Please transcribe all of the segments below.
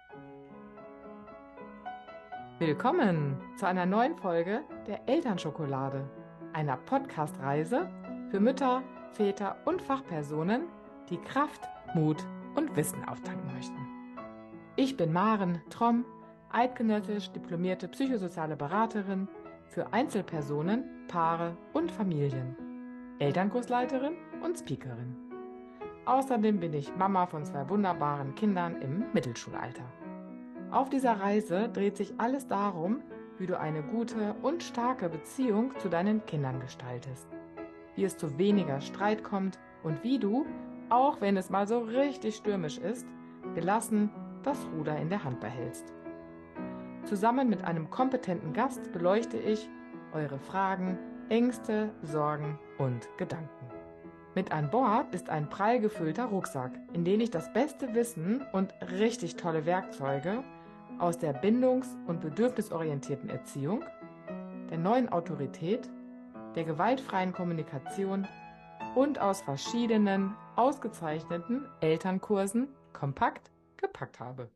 Willkommen zu einer neuen Folge der Elternschokolade, einer Podcast-Reise für Mütter, Väter und Fachpersonen, die Kraft, Mut und Wissen auftanken möchten. Ich bin Maren Tromm, eidgenössisch diplomierte psychosoziale Beraterin für Einzelpersonen, Paare und Familien, Elternkursleiterin und Speakerin. Außerdem bin ich Mama von 2 wunderbaren Kindern im Mittelschulalter. Auf dieser Reise dreht sich alles darum, wie du eine gute und starke Beziehung zu deinen Kindern gestaltest, wie es zu weniger Streit kommt und wie du, auch wenn es mal so richtig stürmisch ist, gelassen das Ruder in der Hand behältst. Zusammen mit einem kompetenten Gast beleuchte ich eure Fragen, Ängste, Sorgen und Gedanken. Mit an Bord ist ein prall gefüllter Rucksack, in den ich das beste Wissen und richtig tolle Werkzeuge aus der bindungs- und bedürfnisorientierten Erziehung, der neuen Autorität, der gewaltfreien Kommunikation und aus verschiedenen ausgezeichneten Elternkursen kompakt gepackt habe.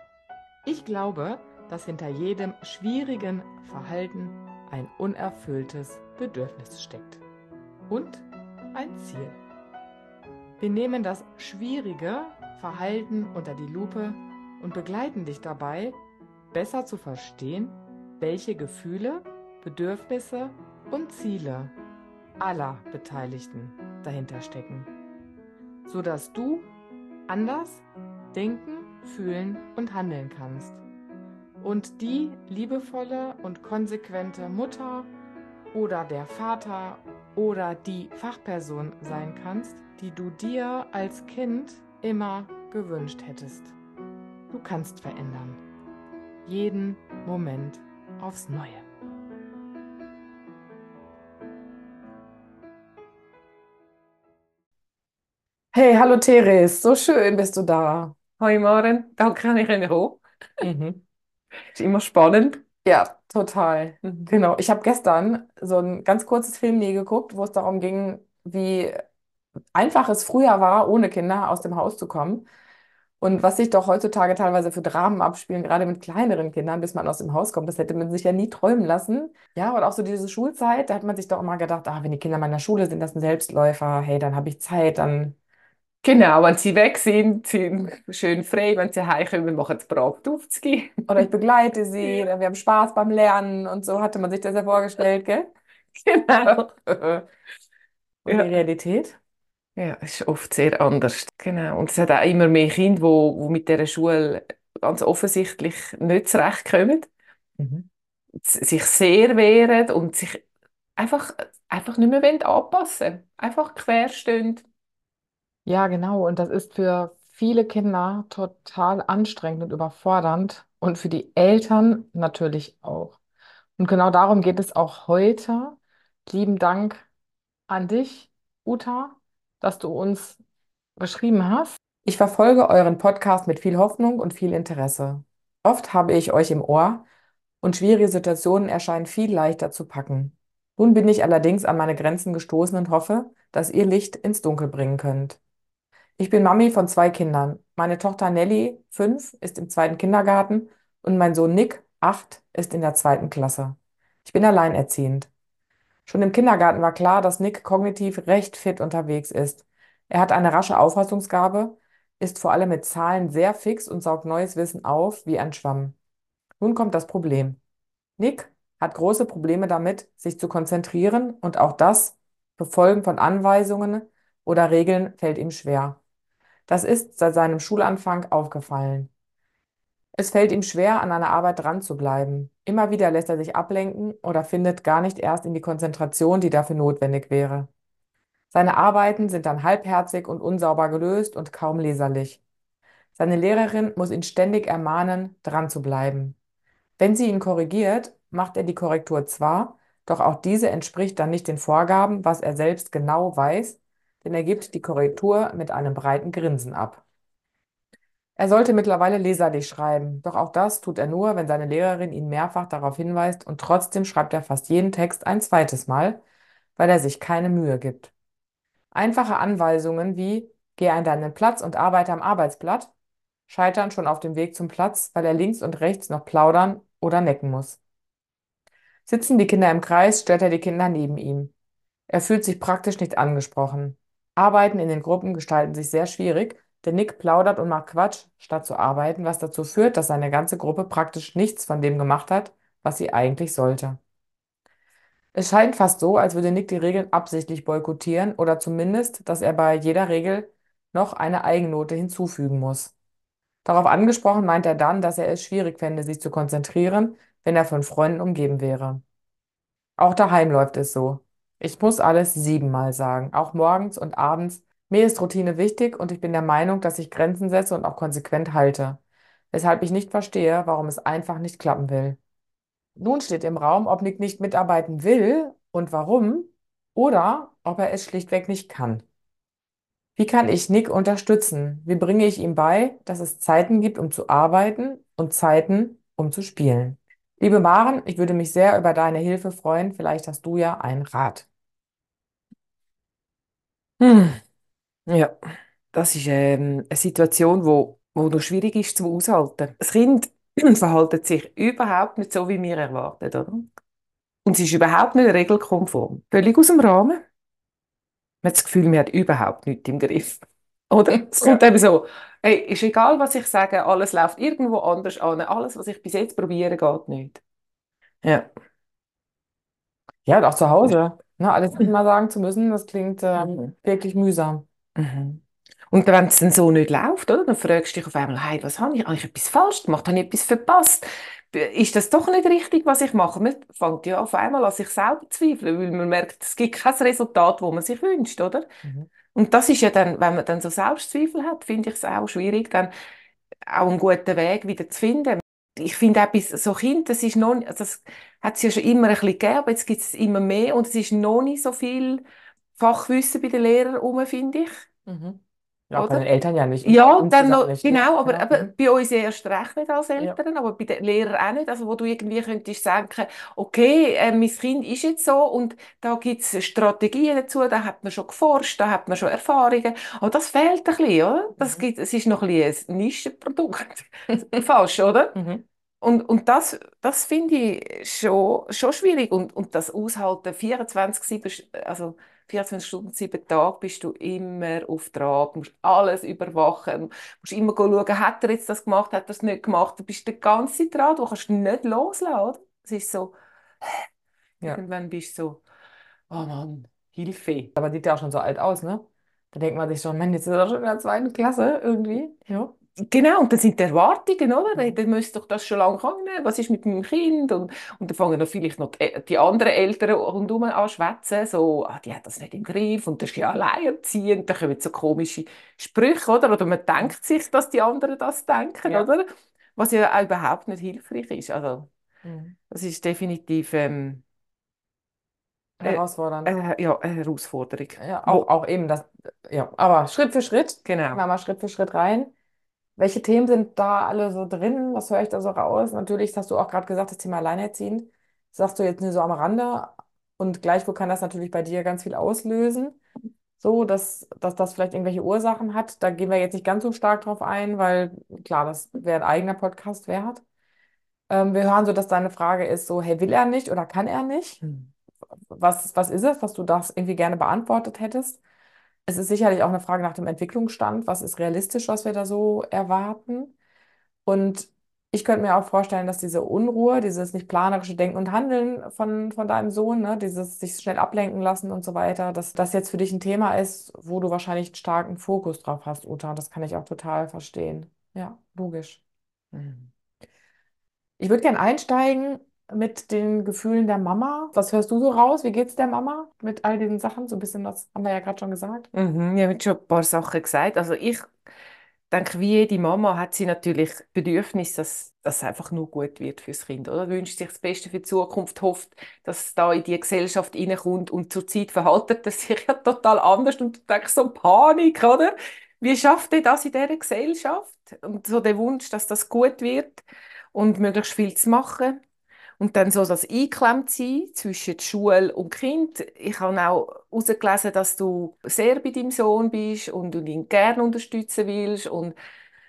Ich glaube, dass hinter jedem schwierigen Verhalten ein unerfülltes Bedürfnis steckt und ein Ziel. Wir nehmen das schwierige Verhalten unter die Lupe und begleiten dich dabei, besser zu verstehen, welche Gefühle, Bedürfnisse und Ziele aller Beteiligten dahinter stecken, sodass du anders denken, fühlen und handeln kannst und die liebevolle und konsequente Mutter oder der Vater oder die Fachperson sein kannst, die du dir als Kind immer gewünscht hättest. Du kannst verändern. Jeden Moment aufs Neue. Hey, hallo Teres, so schön bist du da. Hoi Maren, danke, kann ich Ihnen kommen. Mhm. Ist immer spannend. Ja, total. Mhm. Genau. Ich habe gestern so ein ganz kurzes Filmchen geguckt, wo es darum ging, wie einfach es früher war, ohne Kinder aus dem Haus zu kommen. Und was sich doch heutzutage teilweise für Dramen abspielen, gerade mit kleineren Kindern, bis man aus dem Haus kommt, das hätte man sich ja nie träumen lassen. Ja, und auch so diese Schulzeit, da hat man sich doch immer gedacht, wenn die Kinder in meiner Schule sind, das sind Selbstläufer, hey, dann habe ich Zeit, dann Genau, wenn Sie weg sind schön frei, wenn Sie heimkommen, machen Sie brav die Aufzüge. oder ich begleite sie, Ja. oder wir haben Spaß beim Lernen und so hatte man sich das ja vorgestellt, gell? Genau. Und die Ja. Realität? Ja, es ist oft sehr anders. Genau. Und es hat auch immer mehr Kinder, die mit dieser Schule ganz offensichtlich nicht zurechtkommen, Mhm. sich sehr wehren und sich einfach, einfach nicht mehr anpassen wollen. Einfach querstehen. Ja, genau. Und das ist für viele Kinder total anstrengend und überfordernd und für die Eltern natürlich auch. Und genau darum geht es auch heute. Lieben Dank an dich, Uta, dass du uns geschrieben hast. Ich verfolge euren Podcast mit viel Hoffnung und viel Interesse. Oft habe ich euch im Ohr und schwierige Situationen erscheinen viel leichter zu packen. Nun bin ich allerdings an meine Grenzen gestoßen und hoffe, dass ihr Licht ins Dunkel bringen könnt. Ich bin Mami von 2 Kindern. Meine Tochter Nelly, 5, ist im zweiten Kindergarten und mein Sohn Nick, 8, ist in der zweiten Klasse. Ich bin alleinerziehend. Schon im Kindergarten war klar, dass Nick kognitiv recht fit unterwegs ist. Er hat eine rasche Auffassungsgabe, ist vor allem mit Zahlen sehr fix und saugt neues Wissen auf wie ein Schwamm. Nun kommt das Problem. Nick hat große Probleme damit, sich zu konzentrieren und auch das Befolgen von Anweisungen oder Regeln fällt ihm schwer. Das ist seit seinem Schulanfang aufgefallen. Es fällt ihm schwer, an einer Arbeit dran zu bleiben. Immer wieder lässt er sich ablenken oder findet gar nicht erst in die Konzentration, die dafür notwendig wäre. Seine Arbeiten sind dann halbherzig und unsauber gelöst und kaum leserlich. Seine Lehrerin muss ihn ständig ermahnen, dran zu bleiben. Wenn sie ihn korrigiert, macht er die Korrektur zwar, doch auch diese entspricht dann nicht den Vorgaben, was er selbst genau weiß, denn er gibt die Korrektur mit einem breiten Grinsen ab. Er sollte mittlerweile leserlich schreiben, doch auch das tut er nur, wenn seine Lehrerin ihn mehrfach darauf hinweist und trotzdem schreibt er fast jeden Text ein zweites Mal, weil er sich keine Mühe gibt. Einfache Anweisungen wie geh an deinen Platz und arbeite am Arbeitsblatt scheitern schon auf dem Weg zum Platz, weil er links und rechts noch plaudern oder necken muss. Sitzen die Kinder im Kreis, stellt er die Kinder neben ihm. Er fühlt sich praktisch nicht angesprochen. Arbeiten in den Gruppen gestalten sich sehr schwierig, denn Nick plaudert und macht Quatsch, statt zu arbeiten, was dazu führt, dass seine ganze Gruppe praktisch nichts von dem gemacht hat, was sie eigentlich sollte. Es scheint fast so, als würde Nick die Regeln absichtlich boykottieren oder zumindest, dass er bei jeder Regel noch eine Eigennote hinzufügen muss. Darauf angesprochen meint er dann, dass er es schwierig fände, sich zu konzentrieren, wenn er von Freunden umgeben wäre. Auch daheim läuft es so. Ich muss alles 7-mal sagen, auch morgens und abends. Mir ist Routine wichtig und ich bin der Meinung, dass ich Grenzen setze und auch konsequent halte. Weshalb ich nicht verstehe, warum es einfach nicht klappen will. Nun steht im Raum, ob Nick nicht mitarbeiten will und warum oder ob er es schlichtweg nicht kann. Wie kann ich Nick unterstützen? Wie bringe ich ihm bei, dass es Zeiten gibt, um zu arbeiten und Zeiten, um zu spielen? Liebe Maren, ich würde mich sehr über deine Hilfe freuen. Vielleicht hast du ja einen Rat. Hm, ja, das ist eine Situation, wo noch schwierig ist zu aushalten. Das Kind verhält sich überhaupt nicht so, wie wir erwarten, oder? Und sie ist überhaupt nicht regelkonform. Völlig aus dem Rahmen. Man hat das Gefühl, man hat überhaupt nichts im Griff. Oder? Es kommt Ja. eben so, hey, ist egal, was ich sage, alles läuft irgendwo anders an. Alles, was ich bis jetzt probiere, geht nicht. Ja. Ja, und auch zu Hause. Ne, alles immer sagen zu müssen, das klingt Mhm. wirklich mühsam. Mhm. Und wenn es dann so nicht läuft, oder, dann fragst du dich auf einmal, hey, was habe ich? Habe ich etwas falsch gemacht? Habe ich etwas verpasst? Ist das doch nicht richtig, was ich mache? Man fängt ja auf einmal an sich selber zu zweifeln, weil man merkt, es gibt kein Resultat, das man sich wünscht, oder? Mhm. Und das ist ja dann, wenn man dann so Selbstzweifel hat, finde ich es auch schwierig, dann auch einen guten Weg wieder zu finden. Ich finde auch bis so Kind, das ist noch, das hat es ja schon immer ein bisschen gegeben, aber jetzt gibt es immer mehr und es ist noch nicht so viel Fachwissen bei den Lehrern rum, finde ich, Mhm. Ja, auch bei den oder? Eltern ja nicht, ne? Ja, dann Insgesamt noch, nicht, ne? genau, Ja. aber Mhm. bei uns erst recht nicht als Ja. Eltern, aber bei den Lehrern auch nicht. Also wo du irgendwie könntest sagen, okay, mein Kind ist jetzt so und da gibt es Strategien dazu, da hat man schon geforscht, da hat man schon Erfahrungen. Aber das fehlt ein bisschen, oder? Mhm. Es ist noch ein bisschen ein Nischenprodukt. Fast, oder? Mhm. Und das finde ich schon schwierig. Und das Aushalten 24/7, also 24 Stunden, 7 Tage bist du immer auf Draht, musst alles überwachen, musst immer schauen, hat er jetzt das gemacht, hat er es nicht gemacht. Du bist die ganze Zeit dran, du kannst nicht loslassen, oder? Es ist so, Ja. irgendwann bist du so, oh Mann, Hilfe. Aber sieht ja auch schon so alt aus, ne? Da denkt man sich schon, Mann, jetzt ist er schon in der zweiten Klasse irgendwie. Ja. Genau, und das sind die Erwartungen, oder? Hey, Mhm. dann müsste doch das schon lange können. Was ist mit meinem Kind? Und dann fangen dann vielleicht noch die anderen Eltern rundherum an zu schwätzen, so, ah, die hat das nicht im Griff und das ist ja alleinerziehend. Da kommen so komische Sprüche, oder? Oder man Mhm. denkt sich, dass die anderen das denken, Ja. oder? Was ja auch überhaupt nicht hilfreich ist. Also, Mhm. das ist definitiv äh, Herausfordernd. ja, eine Herausforderung. Ja, Wo, auch eben das, ja, aber Schritt für Schritt, gehen genau. wir mal Schritt für Schritt rein. Welche Themen sind da alle so drin? Was höre ich da so raus? Natürlich, das hast du auch gerade gesagt, das Thema Alleinerziehend. Das sagst du jetzt nur so am Rande und gleichwohl kann das natürlich bei dir ganz viel auslösen. So, dass das vielleicht irgendwelche Ursachen hat. Da gehen wir jetzt nicht ganz so stark drauf ein, weil klar, das wäre ein eigener Podcast wert. Wir hören so, dass deine Frage ist so, hey, will er nicht oder kann er nicht? Hm. Was ist es, was du das irgendwie gerne beantwortet hättest? Es ist sicherlich auch eine Frage nach dem Entwicklungsstand. Was ist realistisch, was wir da so erwarten? Und ich könnte mir auch vorstellen, dass diese Unruhe, dieses nicht planerische Denken und Handeln von deinem Sohn, ne, dieses sich schnell ablenken lassen und so weiter, dass das jetzt für dich ein Thema ist, wo du wahrscheinlich einen starken Fokus drauf hast, Uta. Das kann ich auch total verstehen. Ja, logisch. Hm. Ich würde gerne einsteigen mit den Gefühlen der Mama. Was hörst du so raus? Wie geht's der Mama mit all diesen Sachen? So ein bisschen, das haben wir ja gerade schon gesagt. Mhm, ich habe jetzt schon ein paar Sachen gesagt. Also ich denke, wie jede Mama hat sie natürlich Bedürfnis, dass es einfach nur gut wird fürs Kind, oder? Wünscht sich das Beste für die Zukunft, hofft, dass es da in die Gesellschaft reinkommt und zurzeit verhaltet es sich ja total anders und du denkst so Panik, oder? Wie schafft ihr das in dieser Gesellschaft? Und so der Wunsch, dass das gut wird und möglichst viel zu machen. Und dann so das Einklemmtsein zwischen Schule und Kind. Ich habe auch herausgelesen, dass du sehr bei deinem Sohn bist und du ihn gerne unterstützen willst.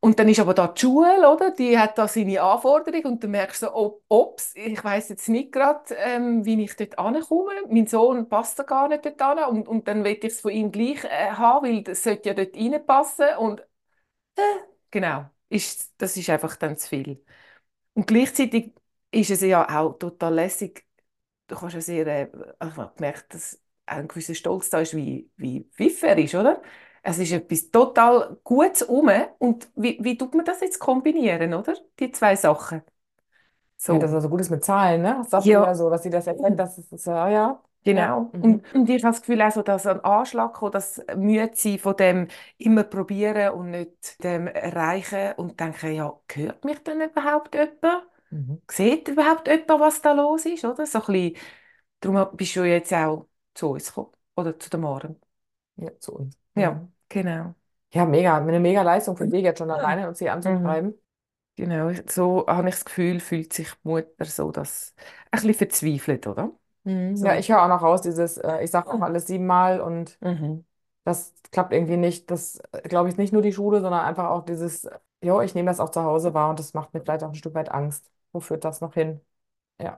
Und dann ist aber da die Schule, oder? Die hat da seine Anforderungen und dann merkst du so, ups, ich weiß jetzt nicht gerade, wie ich dort ankomme. Mein Sohn passt da gar nicht dort an und dann will ich es von ihm gleich haben, weil das sollte ja dort reinpassen und genau, das ist einfach dann zu viel. Und gleichzeitig ist es ja auch total lässig. Du kannst ja sehr, also ich habe gemerkt, dass auch ein gewisser Stolz da ist, wie pfiff er ist, oder? Es ist etwas total Gutes um. Und wie tut man das jetzt kombinieren, oder? Die zwei Sachen. Ja, dass So. er so gut ist mit Zahlen, ne? Das sagst du ja Ja, so, dass sie das erkennt, dass es ist, ja, ja. Ja. genau. Mhm. Und ich habe das Gefühl, also, dass ein Anschlag kommt, das Müde von dem immer probieren und nicht dem erreichen und denken, ja, hört mich denn überhaupt jemand? Mhm. Sieht überhaupt jemand, was da los ist, oder? So ein bisschen, darum bist du jetzt auch zu uns gekommen, oder zu der Maren. Ja, zu uns. Ja, Mhm. genau. Ja, mega, eine mega Leistung für dich jetzt schon alleine und sie Mhm. anzuschreiben. Genau, so habe ich das Gefühl, fühlt sich die Mutter so, dass ein bisschen verzweifelt, oder? Mhm. Ja, So. ich höre auch noch raus, dieses, ich sage noch alles 7-mal und Mhm. das klappt irgendwie nicht. Das, glaube ich, nicht nur die Schule, sondern einfach auch dieses, jo, ich nehme das auch zu Hause wahr und das macht mir vielleicht auch ein Stück weit Angst. Wo führt das noch hin? Ja.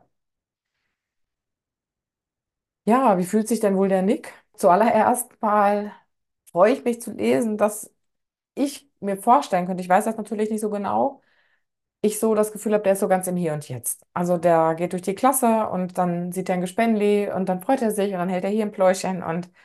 Ja, wie fühlt sich denn wohl der Nick? Zuallererst mal freue ich mich zu lesen, dass ich mir vorstellen könnte, ich weiß das natürlich nicht so genau, ich so das Gefühl habe, der ist so ganz im Hier und Jetzt. Also der geht durch die Klasse und dann sieht er ein Gespendli und dann freut er sich und dann hält er hier ein Pläuschen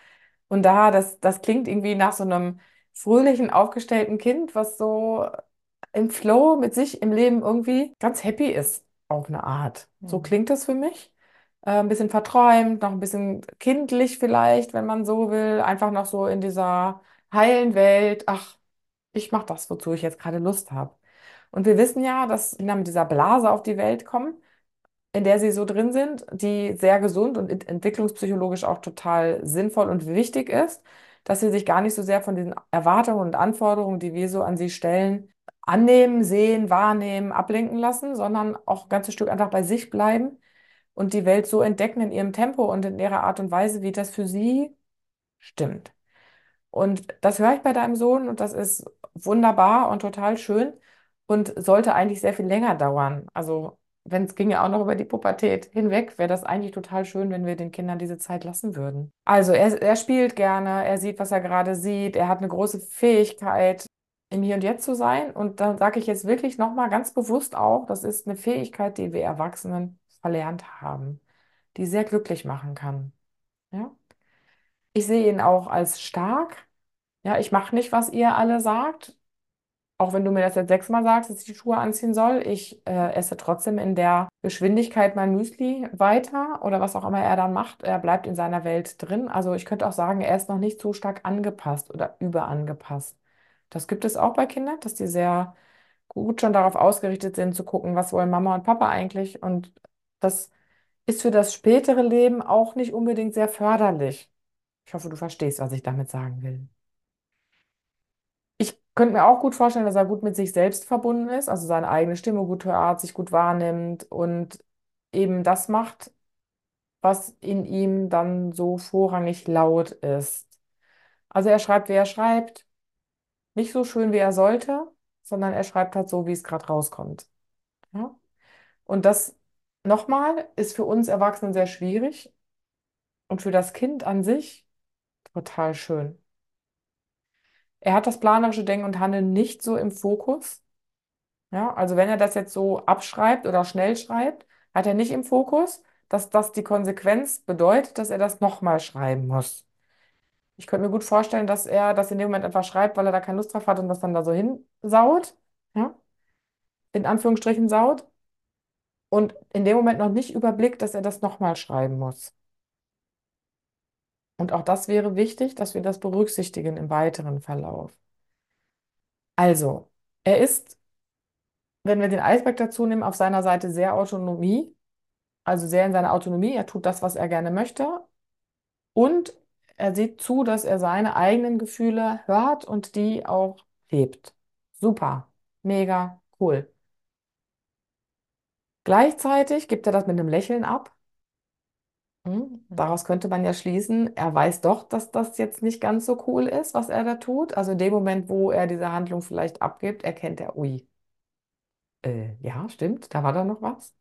und das klingt irgendwie nach so einem fröhlichen, aufgestellten Kind, was so im Flow mit sich im Leben irgendwie ganz happy ist, auf eine Art. So Mhm. klingt das für mich. Ein bisschen verträumt, noch ein bisschen kindlich vielleicht, wenn man so will. Einfach noch so in dieser heilen Welt. Ach, ich mache das, wozu ich jetzt gerade Lust habe. Und wir wissen ja, dass Kinder mit dieser Blase auf die Welt kommen, in der sie so drin sind, die sehr gesund und entwicklungspsychologisch auch total sinnvoll und wichtig ist, dass sie sich gar nicht so sehr von diesen Erwartungen und Anforderungen, die wir so an sie stellen, annehmen, sehen, wahrnehmen, ablenken lassen, sondern auch ein ganzes Stück einfach bei sich bleiben und die Welt so entdecken in ihrem Tempo und in ihrer Art und Weise, wie das für sie stimmt. Und das höre ich bei deinem Sohn und das ist wunderbar und total schön und sollte eigentlich sehr viel länger dauern. Also wenn es ginge auch noch über die Pubertät hinweg, wäre das eigentlich total schön, wenn wir den Kindern diese Zeit lassen würden. Also er spielt gerne, er sieht, was er gerade sieht, er hat eine große Fähigkeit, im Hier und Jetzt zu sein. Und dann sage ich jetzt wirklich nochmal ganz bewusst auch, das ist eine Fähigkeit, die wir Erwachsenen verlernt haben, die sehr glücklich machen kann. Ja? Ich sehe ihn auch als stark. Ja, ich mache nicht, was ihr alle sagt. Auch wenn du mir das jetzt 6-mal sagst, dass ich die Schuhe anziehen soll. Ich esse trotzdem in der Geschwindigkeit mein Müsli weiter oder was auch immer er dann macht. Er bleibt in seiner Welt drin. Also ich könnte auch sagen, er ist noch nicht so stark angepasst oder überangepasst. Das gibt es auch bei Kindern, dass die sehr gut schon darauf ausgerichtet sind, zu gucken, was wollen Mama und Papa eigentlich. Und das ist für das spätere Leben auch nicht unbedingt sehr förderlich. Ich hoffe, du verstehst, was ich damit sagen will. Ich könnte mir auch gut vorstellen, dass er gut mit sich selbst verbunden ist, also seine eigene Stimme gut hört, sich gut wahrnimmt und eben das macht, was in ihm dann so vorrangig laut ist. Also er schreibt, wie er schreibt, nicht so schön, wie er sollte, sondern er schreibt halt so, wie es gerade rauskommt. Ja? Und das nochmal ist für uns Erwachsenen sehr schwierig und für das Kind an sich total schön. Er hat das planerische Denken und Handeln nicht so im Fokus. Ja, also wenn er das jetzt so abschreibt oder schnell schreibt, hat er nicht im Fokus, dass das die Konsequenz bedeutet, dass er das nochmal schreiben muss. Ich könnte mir gut vorstellen, dass er das in dem Moment einfach schreibt, weil er da keine Lust drauf hat und das dann da so hinsaut, ja, in Anführungsstrichen saut und in dem Moment noch nicht überblickt, dass er das nochmal schreiben muss. Und auch das wäre wichtig, dass wir das berücksichtigen im weiteren Verlauf. Also, er ist, wenn wir den Eisberg dazu nehmen, auf seiner Seite sehr Autonomie. Also sehr in seiner Autonomie. Er tut das, was er gerne möchte. Und er sieht zu, dass er seine eigenen Gefühle hört und die auch lebt. Super. Mega cool. Gleichzeitig gibt er das mit einem Lächeln ab. Mhm. Daraus könnte man ja schließen, er weiß doch, dass das jetzt nicht ganz so cool ist, was er da tut. Also in dem Moment, wo er diese Handlung vielleicht abgibt, erkennt er, ui, ja, stimmt, da war da noch was.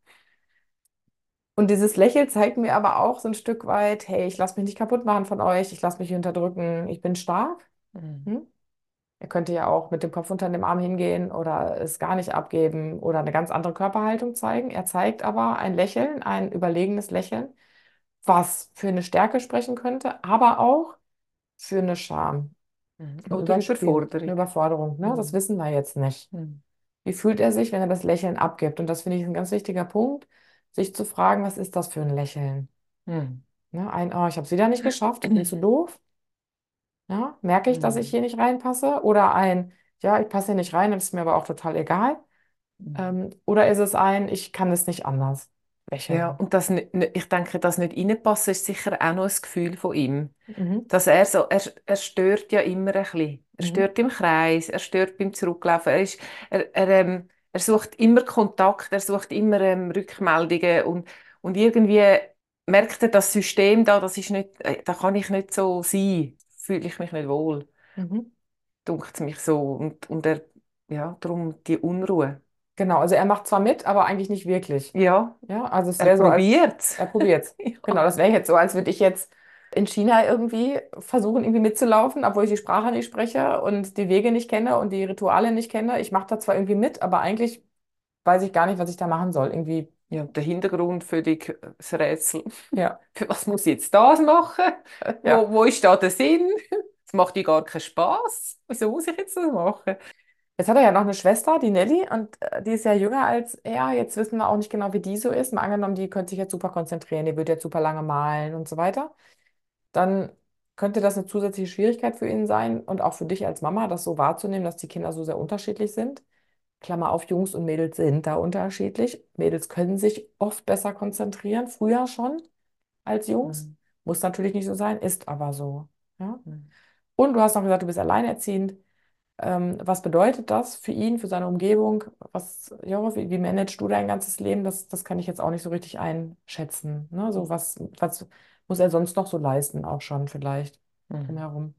Und dieses Lächeln zeigt mir aber auch so ein Stück weit, hey, ich lasse mich nicht kaputt machen von euch, ich lasse mich nicht unterdrücken, ich bin stark. Mhm. Hm? Er könnte ja auch mit dem Kopf unter dem Arm hingehen oder es gar nicht abgeben oder eine ganz andere Körperhaltung zeigen. Er zeigt aber ein Lächeln, ein überlegenes Lächeln, was für eine Stärke sprechen könnte, aber auch für eine Scham, Mhm. für ein Oder Überspielen, eine Überforderung. Überforderung. Ne? Das Mhm. wissen wir jetzt nicht. Mhm. Wie fühlt er sich, wenn er das Lächeln abgibt? Und das finde ich ein ganz wichtiger Punkt, sich zu fragen, was ist das für ein Lächeln? Mhm. Ne? Ein, oh, ich habe es wieder nicht geschafft, ich bin zu doof. Ja? Merke ich, dass ich Mhm. hier nicht reinpasse? Oder ein, ja, ich passe hier nicht rein, das ist mir aber auch total egal. Mhm. Oder ist es ein, ich kann es nicht anders? Ja, Lächeln. und das ich denke, das nicht reinpassen ist sicher auch noch ein Gefühl von ihm. Mhm. Dass er stört ja immer ein bisschen. Er Mhm. stört im Kreis, er stört beim Zurücklaufen. Er sucht immer Kontakt, er sucht immer Rückmeldungen und irgendwie merkt er, das System da, das ist nicht, da kann ich nicht so sein, fühle ich mich nicht wohl, Mhm. dunkt es mich so und ja, darum die Unruhe. Genau, also er macht zwar mit, aber eigentlich nicht wirklich. Ja, Ja, also es er wäre so, als probiert's. er probiert. Genau, Ja. das wäre jetzt so, als würde ich jetzt in China irgendwie versuchen, irgendwie mitzulaufen, obwohl ich die Sprache nicht spreche und die Wege nicht kenne und die Rituale nicht kenne. Ich mache da zwar irgendwie mit, aber eigentlich weiß ich gar nicht, was ich da machen soll. Irgendwie, Ja, der Hintergrund völlig das Rätsel. ja, Für was muss ich jetzt das machen? ja. Wo ist da der Sinn? Es macht ja gar keinen Spaß. Wieso muss ich jetzt das machen? Jetzt hat er ja noch eine Schwester, die Nelly, und die ist ja jünger als er. Jetzt wissen wir auch nicht genau, wie die so ist. Mal angenommen, die könnte sich jetzt super konzentrieren, die wird jetzt super lange malen und so weiter. Dann könnte das eine zusätzliche Schwierigkeit für ihn sein und auch für dich als Mama, das so wahrzunehmen, dass die Kinder so sehr unterschiedlich sind. Klammer auf, Jungs und Mädels sind da unterschiedlich. Mädels können sich oft besser konzentrieren, früher schon als Jungs. Mhm. Muss natürlich nicht so sein, ist aber so. Ja? Mhm. Und du hast noch gesagt, du bist alleinerziehend. Was bedeutet das für ihn, für seine Umgebung? Was, ja, wie managst du dein ganzes Leben? Das kann ich jetzt auch nicht so richtig einschätzen. Ne? So was muss er sonst noch so leisten, auch schon vielleicht Mhm. drumherum.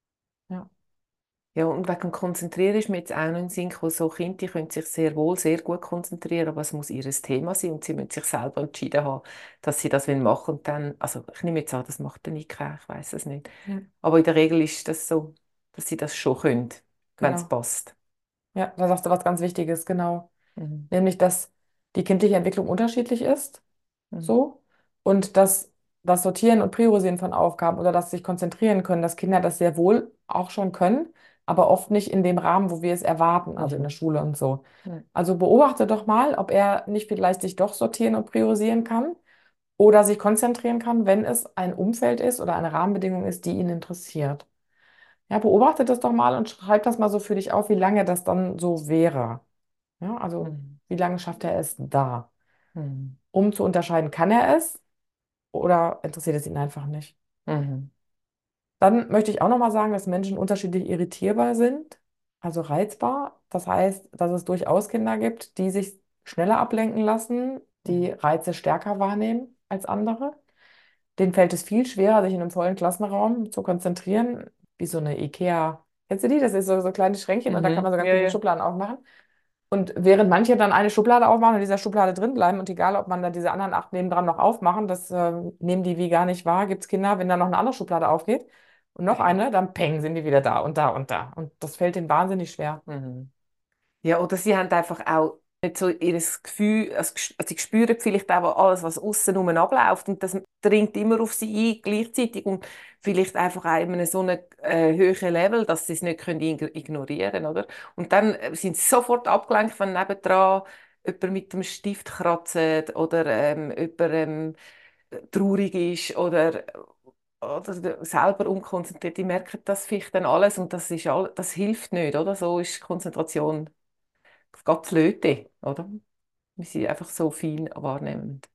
Ja, Ja, und wegen dem Konzentrieren ist mir jetzt auch noch in den Sinn gekommen, so Kinder, die können sich sehr wohl, sehr gut konzentrieren, aber es muss ihr Thema sein und sie müssen sich selber entschieden haben, dass sie das machen wollen. Und dann, also ich nehme jetzt an, das macht der Nika, ich weiß es nicht. ja, Aber in der Regel ist das so, dass sie das schon können, wenn es genau. passt. Ja, da sagst du was ganz Wichtiges, genau. Mhm. Nämlich, dass die kindliche Entwicklung unterschiedlich ist. Mhm. So. Und dass das Sortieren und Priorisieren von Aufgaben oder das sich konzentrieren können, dass Kinder das sehr wohl auch schon können, aber oft nicht in dem Rahmen, wo wir es erwarten, also in der Mhm. Schule und so. Mhm. Also beobachte doch mal, ob er nicht vielleicht sich doch sortieren und priorisieren kann oder sich konzentrieren kann, wenn es ein Umfeld ist oder eine Rahmenbedingung ist, die ihn interessiert. Ja, beobachte das doch mal und schreib das mal so für dich auf, wie lange das dann so wäre. Ja, also Mhm. wie lange schafft er es da? Mhm. Um zu unterscheiden, kann er es oder interessiert es ihn einfach nicht? Mhm. Dann möchte ich auch noch mal sagen, dass Menschen unterschiedlich irritierbar sind, also reizbar. Das heißt, dass es durchaus Kinder gibt, die sich schneller ablenken lassen, die Mhm. Reize stärker wahrnehmen als andere. Denen fällt es viel schwerer, sich in einem vollen Klassenraum zu konzentrieren, wie so eine IKEA. Kennst du die? Das ist so kleine Schränkchen und da kann man Mhm. so ganz Ja, viele ja. Schubladen aufmachen. Und während manche dann eine Schublade aufmachen und in dieser Schublade drin bleiben und egal, ob man da diese anderen 8 nebendran noch aufmachen, das nehmen die wie gar nicht wahr, gibt es Kinder, wenn da noch eine andere Schublade aufgeht und noch eine, dann peng, sind die wieder da und da und da. Und das fällt denen wahnsinnig schwer. Mhm. Ja, oder sie haben einfach auch nicht so ihr Gefühl, also sie spüren vielleicht auch alles, was außen herum abläuft und das dringt immer auf sie ein gleichzeitig und vielleicht einfach auch in einem so einem höheren Level, dass sie es nicht können ignorieren, oder? Und dann sind sie sofort abgelenkt, wenn nebendran jemand mit dem Stift kratzt oder jemand traurig ist oder selber unkonzentriert. Die merken das vielleicht dann alles und das hilft nicht, oder? So ist Konzentration geht flöte, oder? Wir sind einfach so fein wahrnehmend.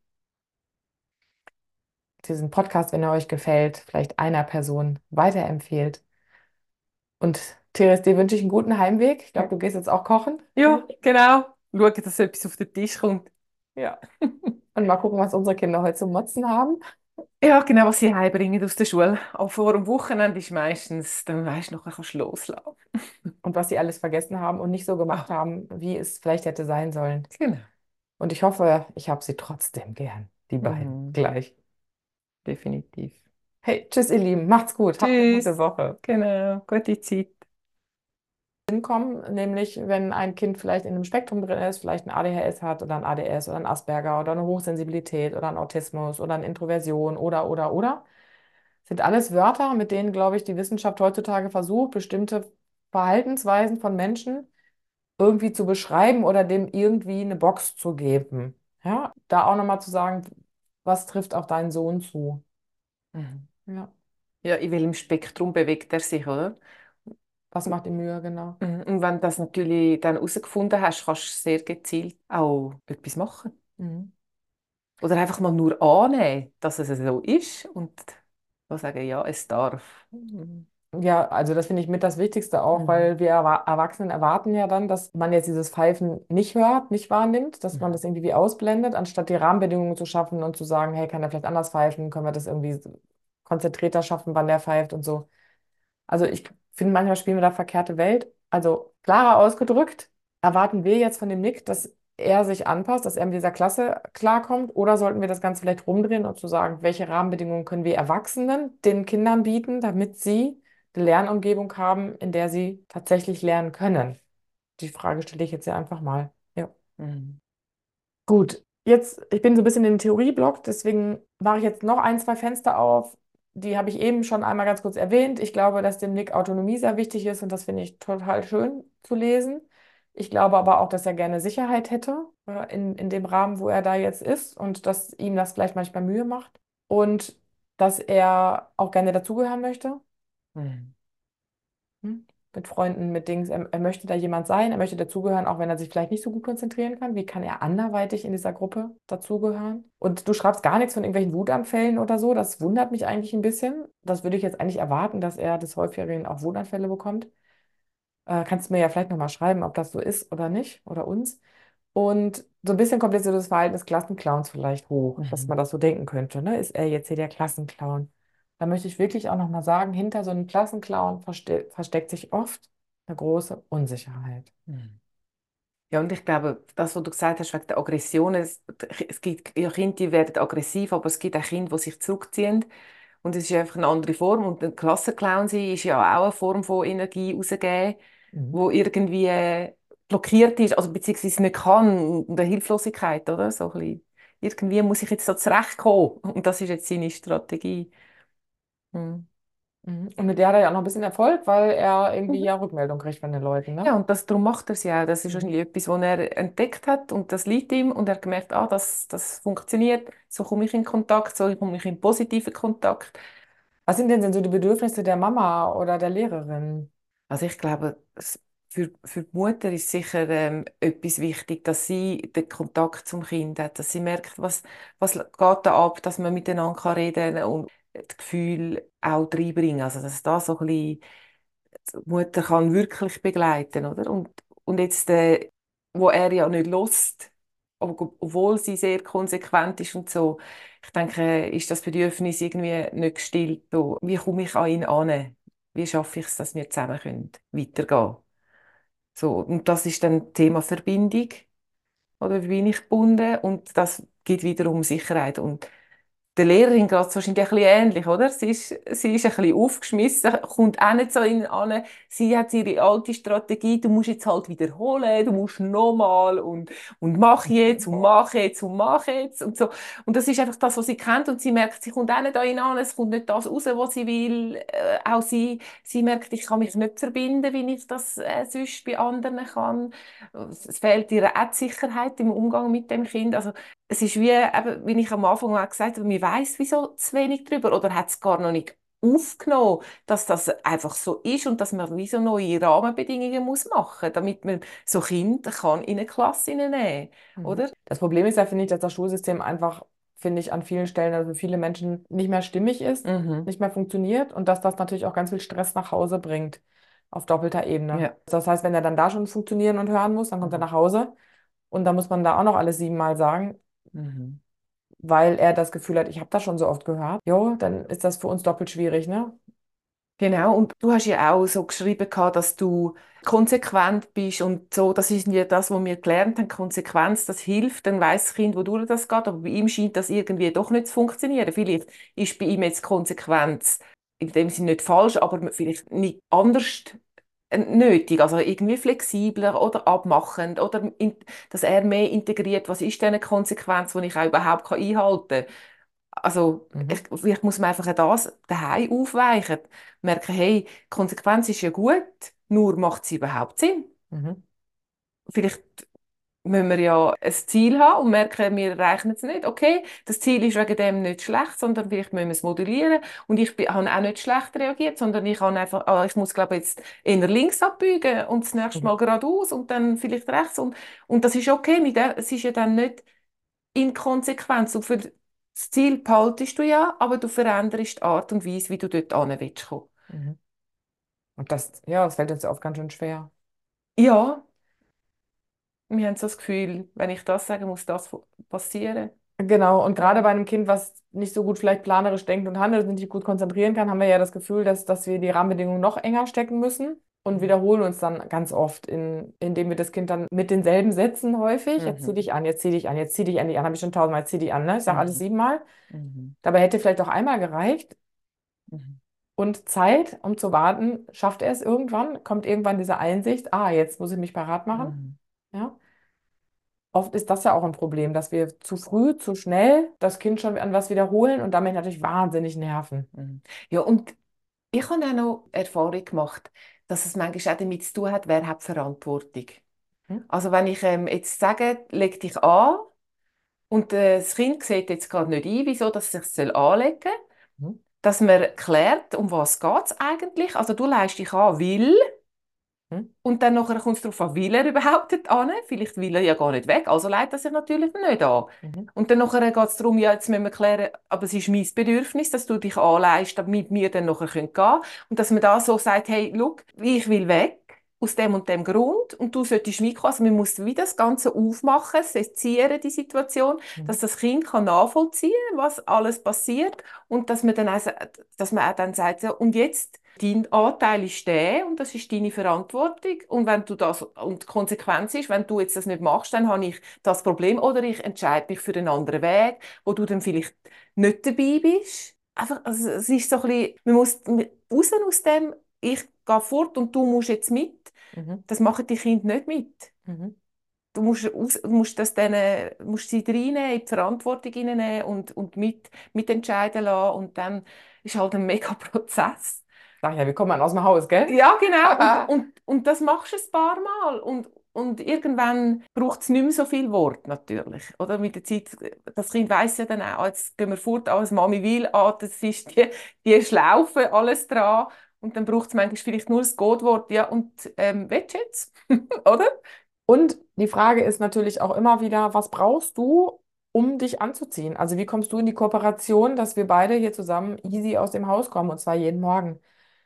Diesen Podcast, wenn er euch gefällt, vielleicht einer Person weiterempfehlt. Und Therese, dir wünsche ich einen guten Heimweg. Ich glaube, du gehst jetzt auch kochen. Ja, genau. Schauen, dass etwas auf den Tisch kommt. Ja. Und mal gucken, was unsere Kinder heute zum Motzen haben. Ja, genau, was sie heimbringen aus der Schule. Auch vor dem Wochenende ist meistens, dann weisst du, nachher kannst du loslassen. Und was sie alles vergessen haben und nicht so gemacht Ah, haben, wie es vielleicht hätte sein sollen. genau. Und ich hoffe, ich habe sie trotzdem gern, die beiden, Mhm. gleich. Definitiv. Hey, tschüss, ihr Lieben, macht's gut, habt eine gute Tschüss. Woche. Genau, gute Zeit. Hinkommen, nämlich wenn ein Kind vielleicht in einem Spektrum drin ist, vielleicht ein ADHS hat oder ein ADS oder ein Asperger oder eine Hochsensibilität oder ein Autismus oder eine Introversion oder. Sind alles Wörter, mit denen, glaube ich, die Wissenschaft heutzutage versucht, bestimmte Verhaltensweisen von Menschen irgendwie zu beschreiben oder dem irgendwie eine Box zu geben. Ja, da auch nochmal zu sagen, was trifft auf deinen Sohn zu? Mhm. Ja, Ja, in welchem Spektrum bewegt er sich, oder? was macht ihm Mühe, genau. Mhm. Und wenn du das natürlich dann herausgefunden hast, kannst du sehr gezielt auch etwas machen. Mhm. Oder einfach mal nur annehmen, dass es so ist und mal sagen, ja, es darf. Mhm. Ja, also das finde ich mit das Wichtigste auch, Mhm. weil wir Erwachsenen erwarten ja dann, dass man jetzt dieses Pfeifen nicht hört, nicht wahrnimmt, dass man Mhm. das irgendwie wie ausblendet, anstatt die Rahmenbedingungen zu schaffen und zu sagen, hey, kann er vielleicht anders pfeifen, können wir das irgendwie konzentrierter schaffen, wann der pfeift und so. Also ich finde, manchmal spielen wir da verkehrte Welt. Also klarer ausgedrückt, erwarten wir jetzt von dem Nick, dass er sich anpasst, dass er mit dieser Klasse klarkommt, oder sollten wir das Ganze vielleicht rumdrehen und zu sagen, welche Rahmenbedingungen können wir Erwachsenen den Kindern bieten, damit sie eine Lernumgebung haben, in der sie tatsächlich lernen können? Die Frage stelle ich jetzt ja einfach mal. Ja. Mhm. Gut, jetzt, ich bin so ein bisschen im Theorieblock, deswegen mache ich jetzt noch ein, zwei Fenster auf. Die habe ich eben schon einmal ganz kurz erwähnt. Ich glaube, dass dem Nick Autonomie sehr wichtig ist und das finde ich total schön zu lesen. Ich glaube aber auch, dass er gerne Sicherheit hätte, in dem Rahmen, wo er da jetzt ist und dass ihm das vielleicht manchmal Mühe macht und dass er auch gerne dazugehören möchte. Mhm. Hm? Mit Freunden, mit Dings. Er möchte da jemand sein, er möchte dazugehören, auch wenn er sich vielleicht nicht so gut konzentrieren kann. Wie kann er anderweitig in dieser Gruppe dazugehören? Und du schreibst gar nichts von irgendwelchen Wutanfällen oder so. Das wundert mich eigentlich ein bisschen. Das würde ich jetzt eigentlich erwarten, dass er des Häufigeren auch Wutanfälle bekommt. Kannst du mir ja vielleicht nochmal schreiben, ob das so ist oder nicht, oder uns. Und so ein bisschen kommt jetzt so das Verhalten des Klassenclowns vielleicht hoch, dass man Mhm. das so denken könnte, ne? Ist er jetzt hier der Klassenclown? Da möchte ich wirklich auch nochmal sagen, hinter so einem Klassenclown versteckt sich oft eine große Unsicherheit. Mhm. Ja, und ich glaube, das, was du gesagt hast, wegen der Aggression, es gibt ja Kinder, die werden aggressiv, aber es gibt auch Kinder, die sich zurückziehen. Und es ist einfach eine andere Form. Und ein Klassenclown sein ist ja auch eine Form von Energie rausgeben, Mhm. wo irgendwie blockiert ist, also beziehungsweise nicht kann, und eine Hilflosigkeit, oder? So ein bisschen. Irgendwie muss ich jetzt da zurechtkommen. Und das ist jetzt seine Strategie. Mhm. Mhm. Und mit der hat er ja auch noch ein bisschen Erfolg, weil er irgendwie Mhm. ja Rückmeldung kriegt von den Leuten, ne? Ja, und darum macht er es ja auch. Das ist Mhm. wahrscheinlich etwas, was er entdeckt hat und das liegt ihm und er hat gemerkt, ah, das funktioniert, so komme ich in Kontakt, so komme ich in positiven Kontakt. Was sind denn so die Bedürfnisse der Mama oder der Lehrerin? Also ich glaube, für die Mutter ist sicher etwas wichtig, dass sie den Kontakt zum Kind hat, dass sie merkt, was geht da ab, dass man miteinander kann reden und das Gefühl auch reinbringen. Also dass da so ein bisschen die Mutter kann wirklich begleiten, oder? Und jetzt, wo er ja nicht lässt, obwohl sie sehr konsequent ist und so, ich denke, ist das Bedürfnis irgendwie nicht gestillt. So, wie komme ich an ihn an? Wie schaffe ich es, dass wir zusammen können weitergehen? So, und das ist dann Thema Verbindung. Oder wie bin ich gebunden? Und das gibt wiederum Sicherheit. Und der Lehrerin geht es wahrscheinlich ein bisschen ähnlich, oder? Sie ist ein bisschen aufgeschmissen, kommt auch nicht so in an. Sie hat ihre alte Strategie, du musst jetzt halt wiederholen, du musst nochmal und mach jetzt und mach jetzt und mach jetzt und so. Und das ist einfach das, was sie kennt und sie merkt, sie kommt auch nicht an an, es kommt nicht das raus, was sie will. Auch sie merkt, ich kann mich nicht verbinden, wie ich das sonst bei anderen kann. Es fehlt ihr auch die Sicherheit im Umgang mit dem Kind. Also es ist wie, eben, wie ich am Anfang auch gesagt habe, man weiß wieso zu wenig drüber oder hat es gar noch nicht aufgenommen, dass das einfach so ist und dass man wie so neue Rahmenbedingungen muss machen, damit man so Kinder kann in eine Klasse nehmen, Mhm. oder? Das Problem ist ja, finde ich, dass das Schulsystem einfach, finde ich, an vielen Stellen, also für viele Menschen nicht mehr stimmig ist, Mhm. nicht mehr funktioniert und dass das natürlich auch ganz viel Stress nach Hause bringt, auf doppelter Ebene. Ja. Das heißt, wenn er dann da schon funktionieren und hören muss, dann kommt er Mhm. nach Hause und dann muss man da auch noch alles siebenmal sagen. Mhm. weil er das Gefühl hat, ich habe das schon so oft gehört, jo, dann ist das für uns doppelt schwierig, ne? Genau, und du hast ja auch so geschrieben, dass du konsequent bist und so, das ist ja das, was wir gelernt haben, Konsequenz, das hilft, dann weiss das Kind, wodurch das geht, aber bei ihm scheint das irgendwie doch nicht zu funktionieren. Vielleicht ist bei ihm jetzt Konsequenz in dem Sinne nicht falsch, aber vielleicht nicht anders nötig, also irgendwie flexibler oder abmachend oder dass er mehr integriert, was ist denn eine Konsequenz, die ich auch überhaupt einhalten kann. Also, Mhm. vielleicht muss man einfach das daheim aufweichen. Merken, hey, die Konsequenz ist ja gut, nur macht sie überhaupt Sinn? Mhm. Vielleicht müssen wir ja ein Ziel haben und merken, wir erreichen es nicht. Okay, das Ziel ist wegen dem nicht schlecht, sondern vielleicht müssen wir es modulieren. Und ich habe auch nicht schlecht reagiert, sondern ich habe einfach, ich muss, glaube ich, jetzt eher links abbiegen und das nächste Mhm. Mal geradeaus und dann vielleicht rechts. Und das ist okay. Es ist ja dann nicht Inkonsequenz. Und für das Ziel behaltest du ja, aber du veränderst die Art und Weise, wie du dort hin willst kommen. Mhm. Und das, ja, das fällt uns oft ganz schön schwer. Ja, wir haben so das Gefühl, wenn ich das sage, muss das passieren. Genau, und gerade bei Ja. einem Kind, was nicht so gut vielleicht planerisch denkt und handelt und sich gut konzentrieren kann, haben wir ja das Gefühl, dass wir die Rahmenbedingungen noch enger stecken müssen und Mhm. wiederholen uns dann ganz oft, indem wir das Kind dann mit denselben Sätzen häufig, jetzt zieh Mhm. dich an, jetzt zieh dich an, jetzt zieh dich endlich an, habe ich schon tausendmal, jetzt zieh dich an, ne? Ich sage alles Mhm. 7-mal. Mhm. Dabei hätte vielleicht auch einmal gereicht Mhm. und Zeit, um zu warten, schafft er es irgendwann, kommt irgendwann diese Einsicht, jetzt muss ich mich parat machen. Mhm. Ja? Oft ist das ja auch ein Problem, dass wir zu früh, zu schnell das Kind schon an was wiederholen und damit natürlich wahnsinnig nerven. Mhm. Ja, und ich habe auch noch Erfahrung gemacht, dass es manchmal auch damit zu tun hat, wer hat die Verantwortung. Hm? Also wenn ich jetzt sage, leg dich an und das Kind sieht jetzt gerade nicht ein, wieso dass es sich anlegen soll, Hm? dass man klärt, um was geht es eigentlich. Also du leist dich an, weil Hm? und dann nachher kommt es darauf an, will er überhaupt dort hin? Vielleicht will er ja gar nicht weg, also leitet er sich natürlich nicht an. Mhm. Und dann nachher geht es darum, ja, jetzt müssen wir klären, aber es ist mein Bedürfnis, dass du dich anleitest, damit wir dann nachher gehen können. Und dass man da so sagt, hey, schau, ich will weg, aus dem und dem Grund, und du solltest mitkommen. Also man muss wieder das Ganze aufmachen, sezieren, die Situation, dass Mhm. das Kind kann nachvollziehen kann, was alles passiert, und dass man dann auch, dass man auch dann sagt, so, und jetzt dein Anteil ist der und das ist deine Verantwortung. Und wenn du das, und die Konsequenz ist, wenn du jetzt das nicht machst, dann habe ich das Problem oder ich entscheide mich für einen anderen Weg, wo du dann vielleicht nicht dabei bist. Einfach, also es ist so ein bisschen, man muss raus aus dem, ich gehe fort und du musst jetzt mit. Mhm. Das machen die Kinder nicht mit. Mhm. Du musst das denen, musst sie reinnehmen, in die Verantwortung reinnehmen und mitentscheiden lassen. Und dann ist halt ein mega Prozess. Sag ja, wir kommen dann aus dem Haus, gell? Ja, genau. Und das machst du ein paar Mal. Und irgendwann braucht es nicht mehr so viel Wort, natürlich. Oder mit der Zeit, das Kind weiss ja dann auch, jetzt gehen wir fort, alles Mami will, das ist die Schlaufe, alles dran. Und dann braucht es manchmal vielleicht nur das Codewort, ja, und willst du jetzt? Oder? Und die Frage ist natürlich auch immer wieder, was brauchst du, um dich anzuziehen? Also wie kommst du in die Kooperation, dass wir beide hier zusammen easy aus dem Haus kommen und zwar jeden Morgen?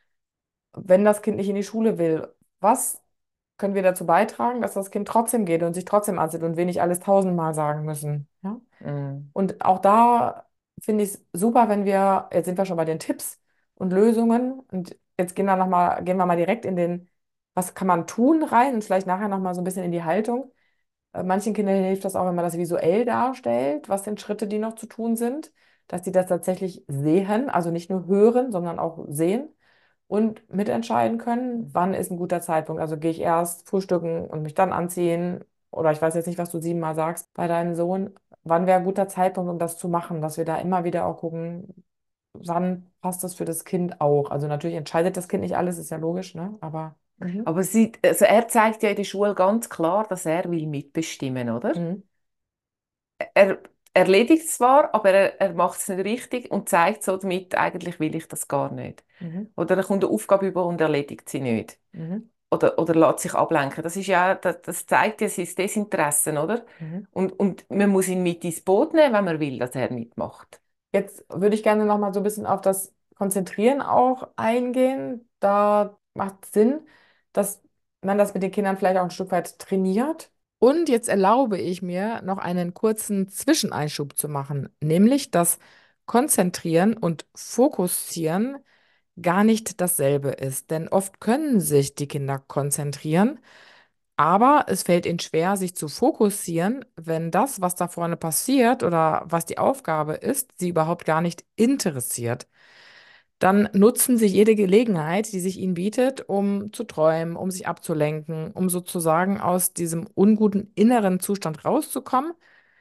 Wenn das Kind nicht in die Schule will, was können wir dazu beitragen, dass das Kind trotzdem geht und sich trotzdem anzieht und wir nicht alles tausendmal sagen müssen? Ja? Mm. Und auch da finde ich es super, wenn wir, jetzt sind wir schon bei den Tipps und Lösungen und jetzt gehen wir mal direkt in den, was kann man tun rein und vielleicht nachher nochmal so ein bisschen in die Haltung. Manchen Kindern hilft das auch, wenn man das visuell darstellt, was denn Schritte, die noch zu tun sind, dass sie das tatsächlich sehen, also nicht nur hören, sondern auch sehen und mitentscheiden können, wann ist ein guter Zeitpunkt. Also gehe ich erst frühstücken und mich dann anziehen oder ich weiß jetzt nicht, was du 7-mal sagst bei deinem Sohn. Wann wäre ein guter Zeitpunkt, um das zu machen, dass wir da immer wieder auch gucken, wann passt das für das Kind auch. Also natürlich entscheidet das Kind nicht alles, ist ja logisch, ne? Aber Aber also er zeigt ja in der Schule ganz klar, dass er will mitbestimmen, oder? mhm. Er erledigt es zwar, aber er macht es nicht richtig und zeigt so damit, eigentlich will ich das gar nicht. Mhm. Oder er kommt eine Aufgabe über und erledigt sie nicht. Mhm. Oder lässt sich ablenken. Das ist ja, das zeigt ja sein Desinteresse, oder? Mhm. Und man muss ihn mit ins Boot nehmen, wenn man will, dass er mitmacht. Jetzt würde ich gerne noch mal so ein bisschen auf das Konzentrieren auch eingehen. Da macht Sinn, dass man das mit den Kindern vielleicht auch ein Stück weit trainiert Und jetzt erlaube ich mir, noch einen kurzen Zwischeneinschub zu machen, nämlich dass Konzentrieren und Fokussieren gar nicht dasselbe ist. Denn oft können sich die Kinder konzentrieren, aber es fällt ihnen schwer, sich zu fokussieren, wenn das, was da vorne passiert oder was die Aufgabe ist, sie überhaupt gar nicht interessiert. Dann nutzen sie jede Gelegenheit, die sich ihnen bietet, um zu träumen, um sich abzulenken, um sozusagen aus diesem unguten inneren Zustand rauszukommen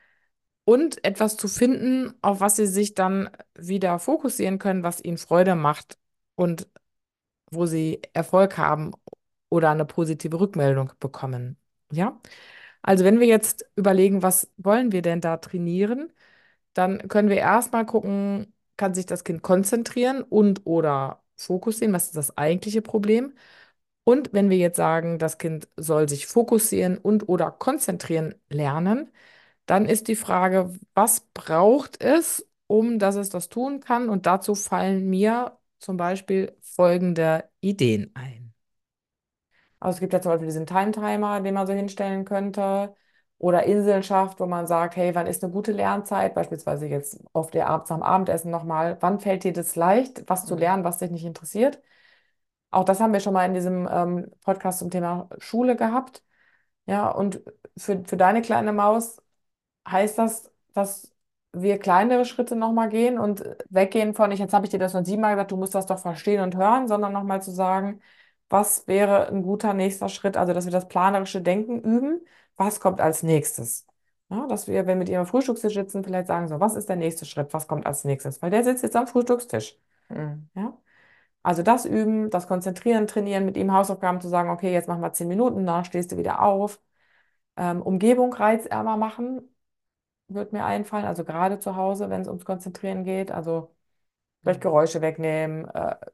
und etwas zu finden, auf was sie sich dann wieder fokussieren können, was ihnen Freude macht und wo sie Erfolg haben oder eine positive Rückmeldung bekommen. Ja? Also wenn wir jetzt überlegen, was wollen wir denn da trainieren, dann können wir erstmal gucken, kann sich das Kind konzentrieren und oder fokussieren? Was ist das eigentliche Problem? Und wenn wir jetzt sagen, das Kind soll sich fokussieren und oder konzentrieren lernen, dann ist die Frage, was braucht es, um dass es das tun kann? Und dazu fallen mir zum Beispiel folgende Ideen ein. Also es gibt ja zum Beispiel diesen Time-Timer, den man so hinstellen könnte. Oder Inseln schafft, wo man sagt, hey, wann ist eine gute Lernzeit? Beispielsweise jetzt auf der Abend am Abendessen nochmal. Wann fällt dir das leicht, was zu lernen, was dich nicht interessiert? Auch das haben wir schon mal in diesem Podcast zum Thema Schule gehabt. Ja, und für deine kleine Maus heißt das, dass wir kleinere Schritte nochmal gehen und weggehen von, jetzt habe ich dir das schon 7-mal gesagt, du musst das doch verstehen und hören, sondern nochmal zu sagen, was wäre ein guter nächster Schritt, also dass wir das planerische Denken üben, was kommt als nächstes? Ja, dass wir, wenn wir mit ihr am Frühstückstisch sitzen, vielleicht sagen so, was ist der nächste Schritt, was kommt als nächstes? Weil der sitzt jetzt am Frühstückstisch. Mhm. Ja? Also das üben, das Konzentrieren, trainieren, mit ihm Hausaufgaben zu sagen, okay, jetzt machen wir 10 Minuten, dann stehst du wieder auf. Umgebung reizärmer machen, wird mir einfallen, also gerade zu Hause, wenn es ums Konzentrieren geht, also vielleicht Mhm. Geräusche wegnehmen,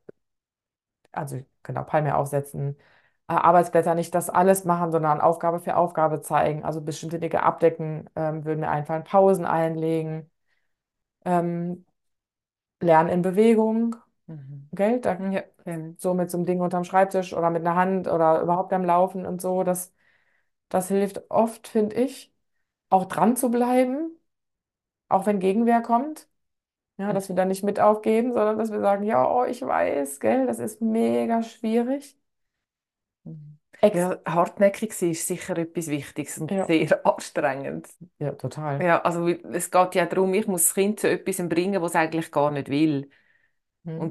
also genau, Palme aufsetzen, Arbeitsblätter nicht das alles machen, sondern Aufgabe für Aufgabe zeigen, also bestimmte Dinge abdecken, würden mir einfallen, Pausen einlegen, ähm, Lernen in Bewegung, Mhm. Gell? Da, Ja, ähm, so mit so einem Ding unterm Schreibtisch oder mit einer Hand oder überhaupt am Laufen und so, das hilft oft, finde ich, auch dran zu bleiben, auch wenn Gegenwehr kommt. Ja, dass wir da nicht mit aufgeben, sondern dass wir sagen, ja, oh, ich weiß, gell, das ist mega schwierig. Mhm. Ex Ja, hartnäckig sein ist sicher etwas Wichtiges und ja, sehr anstrengend. ja, total. Ja, also es geht ja darum, ich muss das Kind zu etwas bringen, was es eigentlich gar nicht will. Hm. Und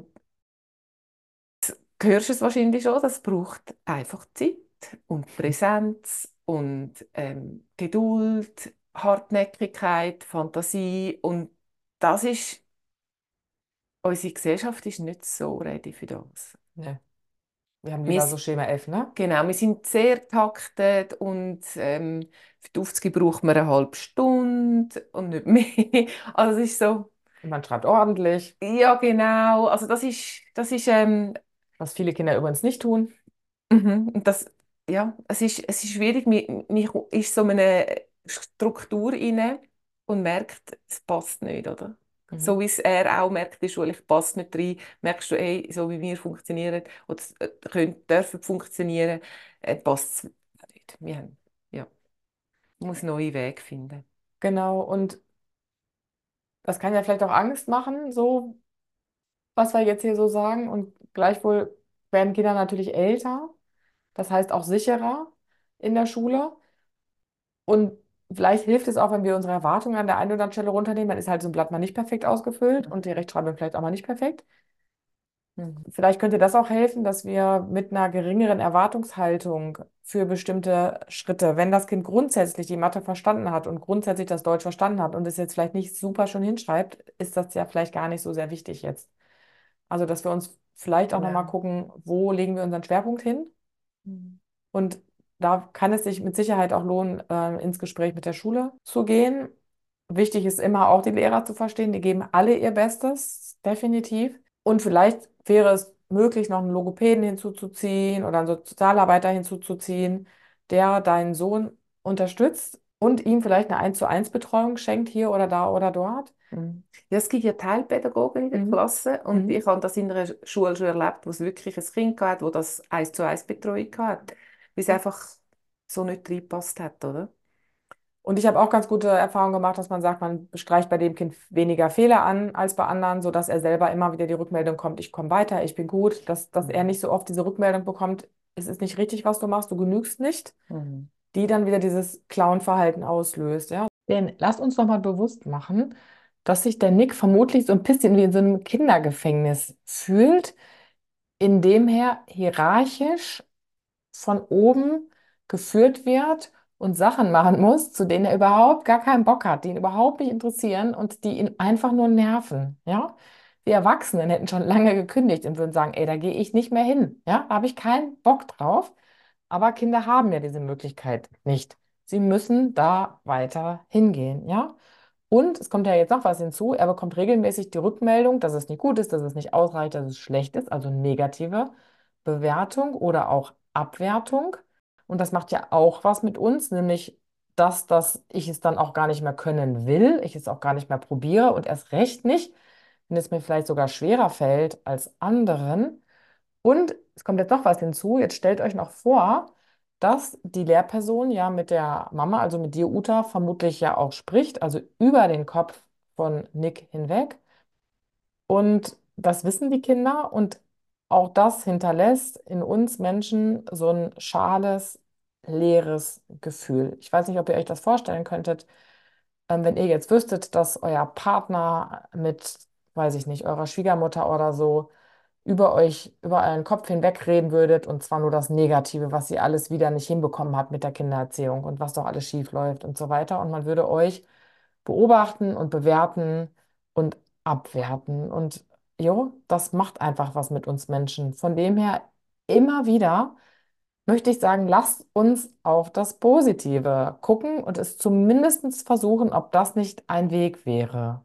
du hörst es wahrscheinlich schon, das braucht einfach Zeit und Präsenz und Geduld, Hartnäckigkeit, Fantasie. Und das ist, unsere Gesellschaft ist nicht so ready für das. Ne, wir haben Wir, lieber so Schema F, ne? genau, wir sind sehr taktet und für die Aufzüge braucht man eine halbe Stunde und nicht mehr. Also es ist so, Und man schreibt ordentlich, ja genau, also das ist was viele Kinder übrigens nicht tun. und das, ja, es ist schwierig, mich ist so eine Struktur inne und merkt, es passt nicht, oder? So Mhm. wie es er auch merkt, in der Schule, ich passe nicht rein, merkst du, ey, so wie wir funktionieren oder dürfen funktionieren, passt es nicht. Wir haben, ja, muss neue Wege finden. Genau, und das kann ja vielleicht auch Angst machen, so was wir jetzt hier so sagen. Und gleichwohl werden Kinder natürlich älter, das heißt auch sicherer in der Schule. Und vielleicht hilft es auch, wenn wir unsere Erwartungen an der einen oder anderen Stelle runternehmen. Dann ist halt so ein Blatt mal nicht perfekt ausgefüllt und die Rechtschreibung vielleicht auch mal nicht perfekt. Mhm. Vielleicht könnte das auch helfen, dass wir mit einer geringeren Erwartungshaltung für bestimmte Schritte, wenn das Kind grundsätzlich die Mathe verstanden hat und grundsätzlich das Deutsch verstanden hat und es jetzt vielleicht nicht super schon hinschreibt, ist das ja vielleicht gar nicht so sehr wichtig jetzt. Also, dass wir uns vielleicht auch nochmal Genau. gucken, wo legen wir unseren Schwerpunkt hin? Mhm. Und da kann es sich mit Sicherheit auch lohnen, ins Gespräch mit der Schule zu gehen. Wichtig ist immer auch die Lehrer zu verstehen, die geben alle ihr Bestes, definitiv. Und vielleicht wäre es möglich, noch einen Logopäden hinzuzuziehen oder einen Sozialarbeiter hinzuzuziehen, der deinen Sohn unterstützt und ihm vielleicht eine 1:1 Betreuung schenkt, hier oder da oder dort. Mhm. Ja, es gibt ja Teilpädagogen in der Mhm. Klasse und Mhm. ich habe das in einer Schule schon erlebt, wo es wirklich ein Kind gab, wo das 1:1 Betreuung hatte, weil es einfach so nicht reingepasst hat, oder? Und ich habe auch ganz gute Erfahrungen gemacht, dass man sagt, man streicht bei dem Kind weniger Fehler an als bei anderen, sodass er selber immer wieder die Rückmeldung kommt, ich komme weiter, ich bin gut, dass er nicht so oft diese Rückmeldung bekommt, es ist nicht richtig, was du machst, du genügst nicht, Mhm. die dann wieder dieses Clown-Verhalten auslöst, ja. Denn lasst uns noch mal bewusst machen, dass sich der Nick vermutlich so ein bisschen wie in so einem Kindergefängnis fühlt, in dem er hierarchisch von oben geführt wird und Sachen machen muss, zu denen er überhaupt gar keinen Bock hat, die ihn überhaupt nicht interessieren und die ihn einfach nur nerven, ja? Wir Erwachsenen hätten schon lange gekündigt und würden sagen, ey, da gehe ich nicht mehr hin, ja? Da habe ich keinen Bock drauf. Aber Kinder haben ja diese Möglichkeit nicht. Sie müssen da weiter hingehen, ja? Und es kommt ja jetzt noch was hinzu, er bekommt regelmäßig die Rückmeldung, dass es nicht gut ist, dass es nicht ausreicht, dass es schlecht ist, also negative Bewertung oder auch Abwertung. Und das macht ja auch was mit uns, nämlich dass ich es dann auch gar nicht mehr können will, ich es auch gar nicht mehr probiere und erst recht nicht, wenn es mir vielleicht sogar schwerer fällt als anderen. Und es kommt jetzt noch was hinzu. Jetzt stellt euch noch vor, dass die Lehrperson ja mit der Mama, also mit dir, Uta, vermutlich ja auch spricht, also über den Kopf von Nick hinweg. Und das wissen die Kinder und auch das hinterlässt in uns Menschen so ein schales, leeres Gefühl. Ich weiß nicht, ob ihr euch das vorstellen könntet, wenn ihr jetzt wüsstet, dass euer Partner mit, weiß ich nicht, eurer Schwiegermutter oder so über euch, über euren Kopf hinweg reden würdet und zwar nur das Negative, was sie alles wieder nicht hinbekommen hat mit der Kindererziehung und was doch alles schief läuft und so weiter. Und man würde euch beobachten und bewerten und abwerten. Und jo, das macht einfach was mit uns Menschen. Von dem her immer wieder möchte ich sagen, lasst uns auf das Positive gucken und es zumindest versuchen, ob das nicht ein Weg wäre.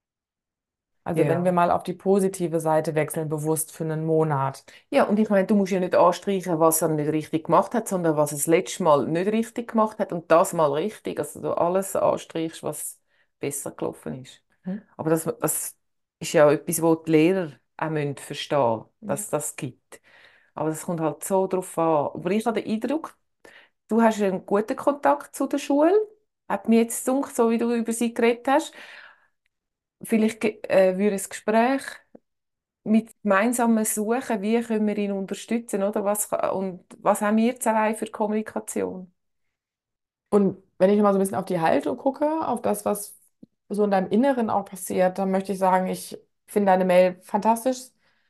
Also wenn wir Ja. mal auf die positive Seite wechseln, bewusst für einen Monat. Ja, und ich meine, du musst ja nicht anstreichen, was er nicht richtig gemacht hat, sondern was er das letzte Mal nicht richtig gemacht hat und das mal richtig. Also du alles anstreichst, was besser gelaufen ist. Hm? Aber das ist ja etwas, wo die Lehrer auch verstehen müssen, dass Ja. es das gibt. Aber das kommt halt so drauf an. Aber ich habe den Eindruck, du hast einen guten Kontakt zu der Schule. Hat mir jetzt gedacht, so wie du über sie geredet hast. Vielleicht würde ein Gespräch mit gemeinsamen Suchen, wie können wir ihn unterstützen, oder? Und was haben wir zwei für Kommunikation? Und wenn ich mal so ein bisschen auf die Haltung gucke, auf das, was so in deinem Inneren auch passiert, dann möchte ich sagen, ich finde deine Mail fantastisch.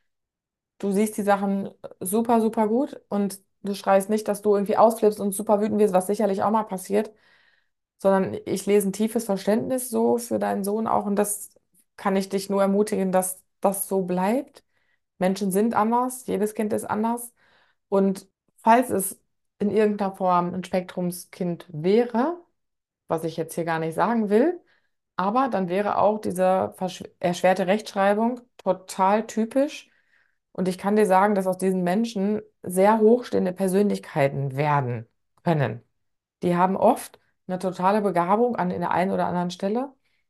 Du siehst die Sachen super, super gut und du schreist nicht, dass du irgendwie ausflippst und super wütend wirst, was sicherlich auch mal passiert, sondern ich lese ein tiefes Verständnis so für deinen Sohn auch und das kann ich dich nur ermutigen, dass das so bleibt. Menschen sind anders, jedes Kind ist anders und falls es in irgendeiner Form ein Spektrumskind wäre, was ich jetzt hier gar nicht sagen will, aber dann wäre auch diese erschwerte Rechtschreibung total typisch. Und ich kann dir sagen, dass aus diesen Menschen sehr hochstehende Persönlichkeiten werden können. Die haben oft eine totale Begabung an der einen oder anderen Stelle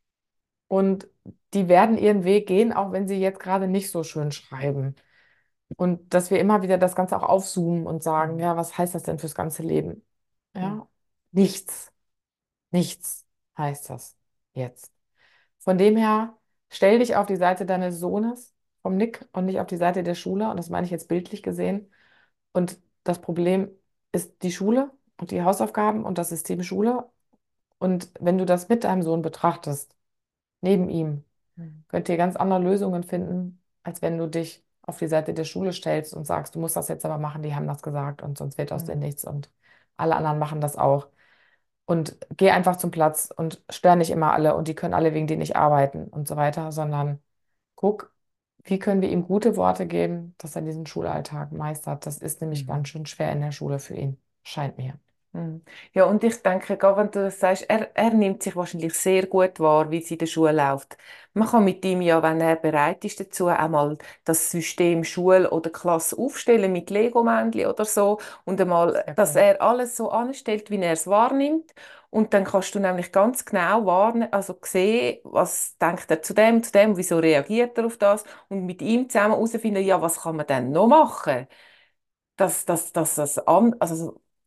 und die werden ihren Weg gehen, auch wenn sie jetzt gerade nicht so schön schreiben. Und dass wir immer wieder das Ganze auch aufzoomen und sagen, Mhm. ja, was heißt das denn fürs ganze Leben? Mhm. Ja, nichts, nichts heißt das jetzt. Von dem her, stell dich auf die Seite deines Sohnes, vom Nick, und nicht auf die Seite der Schule. Und das meine ich jetzt bildlich gesehen. Und das Problem ist die Schule und die Hausaufgaben und das System Schule. Und wenn du das mit deinem Sohn betrachtest, neben ihm, Mhm. könnt ihr ganz andere Lösungen finden, als wenn du dich auf die Seite der Schule stellst und sagst, du musst das jetzt aber machen, die haben das gesagt und sonst wird aus dir Mhm. nichts und alle anderen machen das auch. Und geh einfach zum Platz und stör nicht immer alle und die können alle wegen dir nicht arbeiten und so weiter, sondern guck, wie können wir ihm gute Worte geben, dass er diesen Schulalltag meistert. Das ist nämlich ganz Mhm. schön schwer in der Schule für ihn, scheint mir. Mhm. Ja, und ich denke, gerade wenn du das sagst, er nimmt sich wahrscheinlich sehr gut wahr, wie es in der Schule läuft. Man kann mit ihm ja, wenn er bereit ist dazu, auch mal das System Schule oder Klasse aufstellen mit Lego-Männchen oder so und einmal, Sehr dass cool. er alles so anstellt, wie er es wahrnimmt. Und dann kannst du nämlich ganz genau warnen, also sehen, was denkt er zu dem, wieso reagiert er auf das und mit ihm zusammen herausfinden, ja, was kann man denn noch machen? Dass das also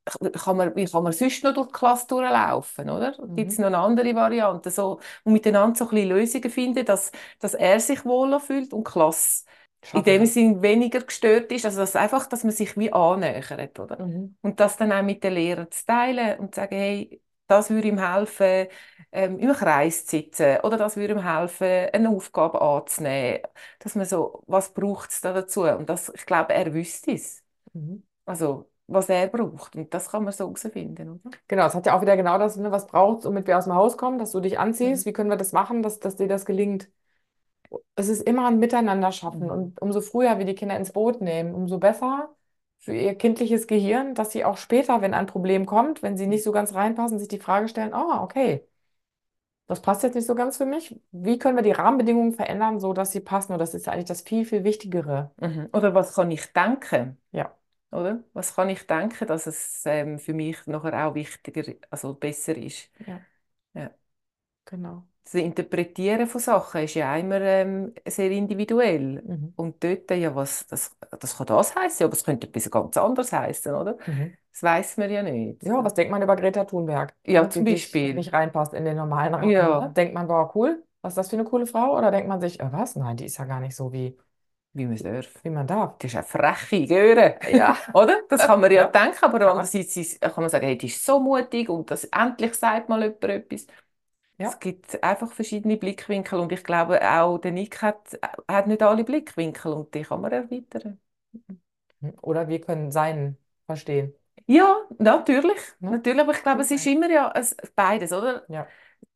wie kann man sonst noch durch die Klasse durchlaufen, oder? Gibt es Mhm. noch eine andere Variante? So, und miteinander so ein bisschen Lösungen finden, dass er sich wohler fühlt und die Klasse in Schaffen dem das. Sinn weniger gestört ist. Also dass man sich wie annähert, oder? Mhm. Und das dann auch mit den Lehrern zu teilen und zu sagen, hey, das würde ihm helfen, im Kreis zu sitzen, oder das würde ihm helfen, eine Aufgabe anzunehmen. Dass man so, was braucht es da dazu? Und das, ich glaube, er wüsste es. Mhm. Also, was er braucht. Und das kann man so herausfinden, oder? Genau, es hat ja auch wieder genau das, ne, was braucht, damit wir aus dem Haus kommen, dass du dich Mhm. anziehst. Wie können wir das machen, dass dir das gelingt? Es ist immer ein Miteinander schaffen. Mhm. Und umso früher wir die Kinder ins Boot nehmen, umso besser für ihr kindliches Gehirn, dass sie auch später, wenn ein Problem kommt, wenn sie nicht so ganz reinpassen, sich die Frage stellen, oh, okay, das passt jetzt nicht so ganz für mich. Wie können wir die Rahmenbedingungen verändern, so dass sie passen? Und das ist ja eigentlich das viel, viel Wichtigere. Mhm. Oder was kann ich denken? Ja, Oder? Was kann ich denken, dass es für mich nachher auch wichtiger, also besser ist? ja, Ja. genau. Das Interpretieren von Sachen ist ja immer sehr individuell. Mhm. Und dort, ja, das kann das heißen, aber es könnte etwas ganz anderes heißen, oder? Mhm. Das weiß man ja nicht. Ja, was denkt man über Greta Thunberg, Ja, die zum sich Beispiel. nicht reinpasst in den normalen Rahmen? Ne? Ja, Denkt man, wow, cool, was ist das für eine coole Frau? Oder denkt man sich, was? Nein, die ist ja gar nicht so, wie man darf. wie man darf. Das ist eine freche Göre. Ja, Oder? Das kann man ja ja, denken, aber kann man. andererseits kann man sagen, hey, die ist so mutig und das, endlich sagt mal jemand etwas. Es Ja. gibt einfach verschiedene Blickwinkel und ich glaube auch der Nick hat nicht alle Blickwinkel und die kann man erweitern. Oder wir können seinen verstehen. Ja, natürlich, Ne? natürlich, aber ich glaube, es ist Okay. immer ja beides, oder? Ja.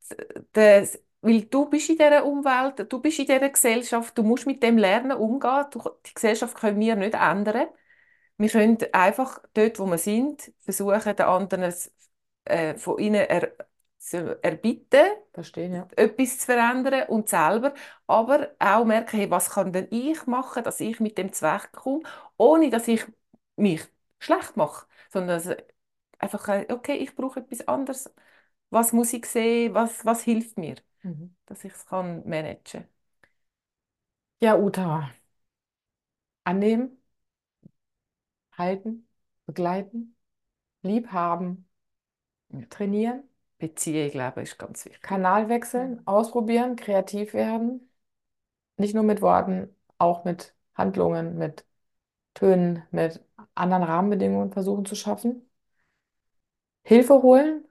Weil du bist in dieser Umwelt, du bist in dieser Gesellschaft, du musst mit dem lernen, umgehen. Die Gesellschaft können wir nicht ändern. Wir können einfach dort, wo wir sind, versuchen, den anderen von ihnen zu erbitten, Verstehen, ja. etwas zu verändern und selber, aber auch merken, hey, was kann denn ich machen, dass ich mit dem zurechtkomme, ohne dass ich mich schlecht mache, sondern dass einfach, okay, ich brauche etwas anderes. Was muss ich sehen? Was hilft mir, Mhm. dass ich es kann managen? Ja, Uta, annehmen, halten, begleiten, lieb haben, Ja. trainieren, Beziehung, glaube ich, ist ganz wichtig. Kanal wechseln, ausprobieren, kreativ werden. Nicht nur mit Worten, auch mit Handlungen, mit Tönen, mit anderen Rahmenbedingungen versuchen zu schaffen. Hilfe holen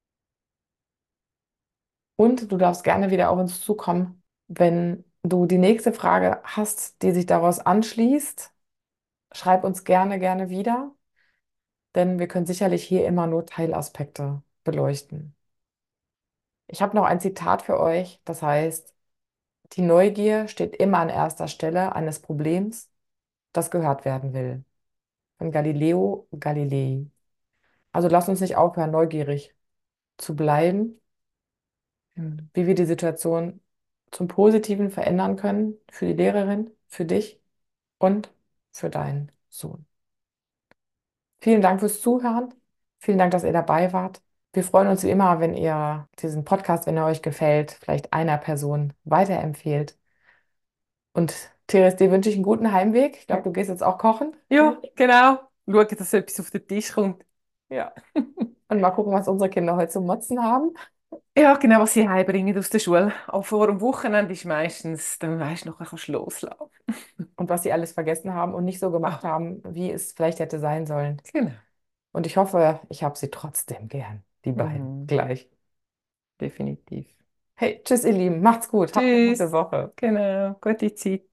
und du darfst gerne wieder auf uns zukommen, wenn du die nächste Frage hast, die sich daraus anschließt. Schreib uns gerne, gerne wieder, denn wir können sicherlich hier immer nur Teilaspekte beleuchten. Ich habe noch ein Zitat für euch, das heißt, die Neugier steht immer an erster Stelle eines Problems, das gehört werden will. Von Galileo Galilei. Also lasst uns nicht aufhören, neugierig zu bleiben, wie wir die Situation zum Positiven verändern können für die Lehrerin, für dich und für deinen Sohn. Vielen Dank fürs Zuhören. Vielen Dank, dass ihr dabei wart. Wir freuen uns wie immer, wenn ihr diesen Podcast, wenn er euch gefällt, vielleicht einer Person weiterempfehlt. Und Therese, dir wünsche ich einen guten Heimweg. Ich glaube, du gehst jetzt auch kochen. Ja, genau. Schauen, dass etwas auf den Tisch kommt. Ja. Und mal gucken, was unsere Kinder heute zum Motzen haben. Ja, genau, was sie heimbringen aus der Schule. Auch vor dem Wochenende ist meistens, dann weisst du, nachher kannst du loslassen. Und was sie alles vergessen haben und nicht so gemacht Ah, haben, wie es vielleicht hätte sein sollen. genau. Und ich hoffe, ich habe sie trotzdem gern, die beiden Mhm, gleich. definitiv. Hey, tschüss, ihr Lieben. Macht's gut. Habt eine gute Tschüss. Woche. Genau, gute Zeit.